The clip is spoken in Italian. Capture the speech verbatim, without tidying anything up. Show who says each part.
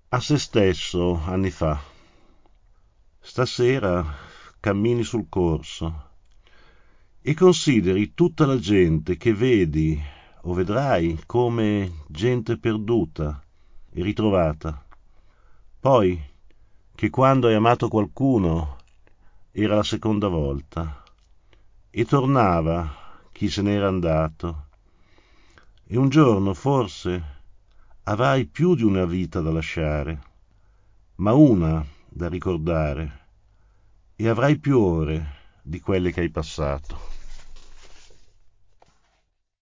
Speaker 1: A se stesso anni fa. Stasera cammini sul corso e consideri tutta la gente che vedi o vedrai come gente perduta e ritrovata. Poi, che quando hai amato qualcuno era la seconda volta e tornava chi se n'era andato. E un giorno forse avrai più di una vita da lasciare, ma una da ricordare, e avrai più ore di quelle che hai passato.